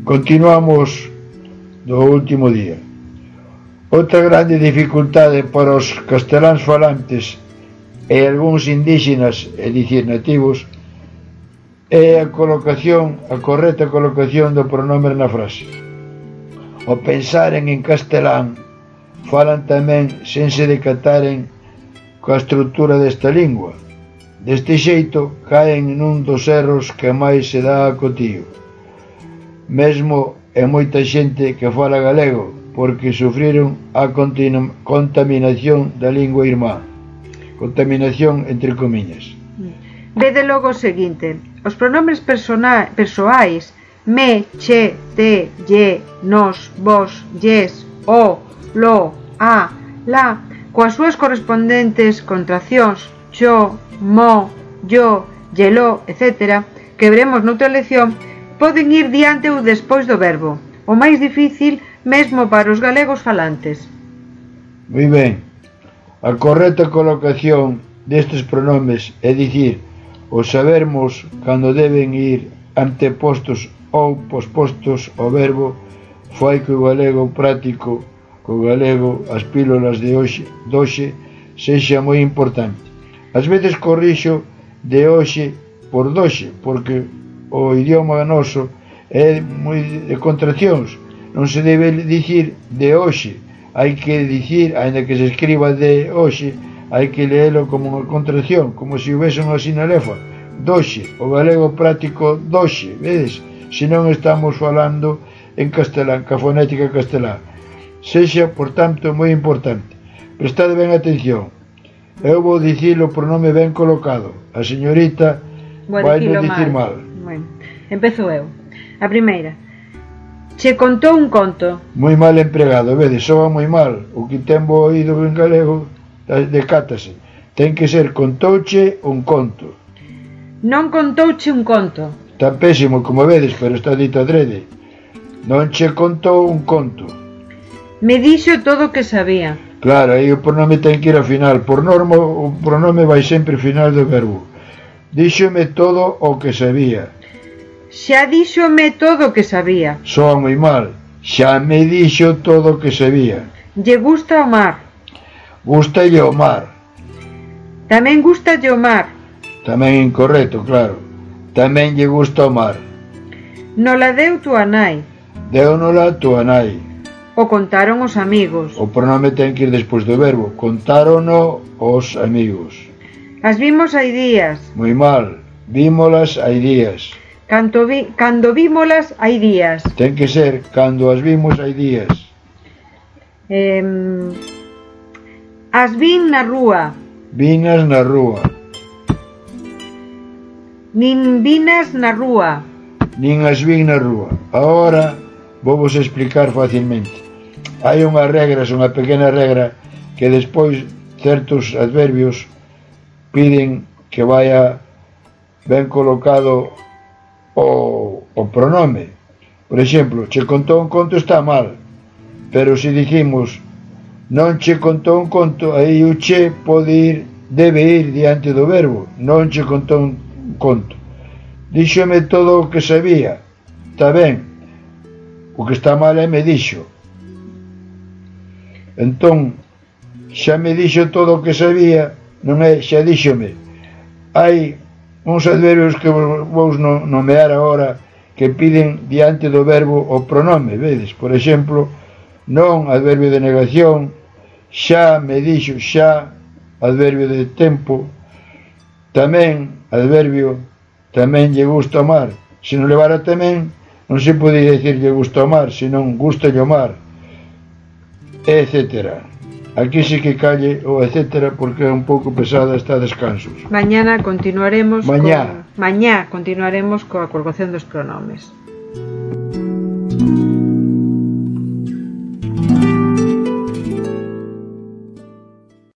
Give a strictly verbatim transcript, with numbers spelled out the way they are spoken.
Continuamos do último día. Outra grande dificultade para os casteláns falantes e algúns indígenas, é dicir, nativos, é a colocación, a correcta colocación do pronome na frase. Ao pensaren en castelán, falan tamén sen se decataren coa estrutura desta lingua. Deste xeito, caen nun dos erros que máis se dá a cotío. Mesmo é moita xente que fala galego, porque sufriron a contaminación da lingua irmá. Contaminación entre comiñas. Vede logo o seguinte: os pronomes persoais me, che, te, lle, nos, vos, lles, o, lo, a, la, coas súas correspondentes contraccións cho, mo, yo, yelo, etcétera, que veremos noutra lección, poden ir diante ou despois do verbo, o máis difícil mesmo para os galegos falantes. Moi ben, a correcta colocación destes pronomes, é dicir, o sabermos cando deben ir antepostos ou pospostos ao verbo, fai que o galego práctico, co galego as pílulas de hoxe, doxe, sexa moi importante. Ás veces corrixo de hoxe por doxe, porque o idioma noso é moi de contraccións. Non se debe dicir de hoxe, hai que dicir, ainda que se escriba de hoxe, hai que leelo como unha contracción, como se houvese unha sinalefa. Doxe, o galego práctico doxe, vedes? Se non estamos falando en castelán, ca fonética castelán. Sexa, por tanto, moi importante. Prestade ben atención. Eu vou dicir o pronome ben colocado. A señorita vai non dicir mal. Bueno, empezo eu. A primeira. Che contou un conto. Moi mal empregado, vedes, soa moi mal. O que ten bo oído en galego decátase. Ten que ser contouche un conto. Non contouche un conto. Está pésimo, como vedes, pero está dito adrede. Non che contou un conto. Me dixo todo o que sabía. Claro, aí o pronome ten que ir ao final. Por norma, o pronome vai sempre ao final do verbo. Díxome todo o que sabía. Xa díxome todo o que sabía. Soa moi mal. Xa me dixo todo o que sabía. Lle gusta o mar. Gústalle o mar. Tamén gustalle o mar. Tamén incorrecto, claro. Tamén lle gusta o mar. Nola deu túa nai. Deunola túa nai. O contaron os amigos. O pronome ten que ir despois do verbo. Contárono os amigos. As vimos hai días. Moi mal. Vímolas hai días. Cando, vi, cando vímolas hai días. Ten que ser cando as vimos hai días. Eh, as vin na rúa. Vinas na rúa. Nin vinas na rúa. Nin as vin na rúa. Agora vou vos explicar facilmente. Hai unhas regras, unha pequena regra, que despois certos adverbios piden que vaya ben colocado o, o pronome. Por exemplo, che contou un conto está mal, pero se dicimos non che contou un conto, aí o che pode ir, debe ir diante do verbo. Non che contou un conto. Díxome todo o que sabía. Está ben. O que está mal é me dixo. Entón, xa me dixo todo o que sabía, non é xa díxome. Hai uns adverbios que vou nomear agora que piden diante do verbo o pronome, vedes? Por exemplo, non, adverbio de negación, xa me dixo, xa, adverbio de tempo, tamén, adverbio, tamén lle gusta o mar. Se non levara tamén, non se podía dicir lle gusta o mar, senón gusta o mar, etcétera. Aquí sí que calle o etcétera porque é un pouco pesada, está a descansos. Mañana continuaremos Mañá. Con... Mañá continuaremos coa colocación dos pronomes.